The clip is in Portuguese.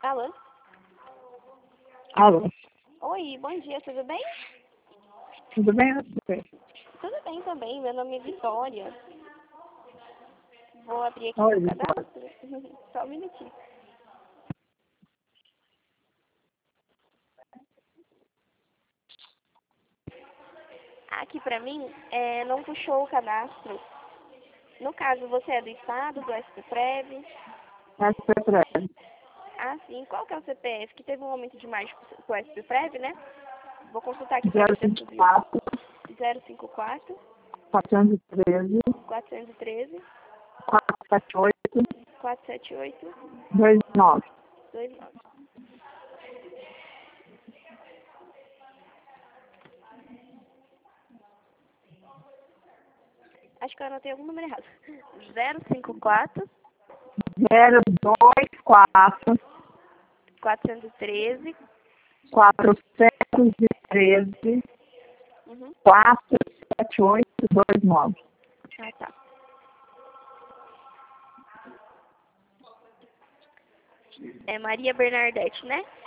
Alô? Alô, Oi, bom dia, tudo bem? tudo bem você? Tudo bem também, meu nome é Vitória. Vou abrir aqui Oi, seu Vitória. cadastro. Só um minutinho. Aqui pra mim, não puxou o cadastro. No caso, você é do Estado, do SPPREV? SPPREV, Ah, sim. Qual que é o CPF? Que teve um aumento de mais com o SPPREV, né? Vou consultar aqui pra ver se é tudo isso. 024, 054 413, 413 478, 478 29. 29. Acho que eu anotei algum número errado. 054 024, 413. 413, Uhum. 478, 29. Ah, tá. É Maria Bernardete, né?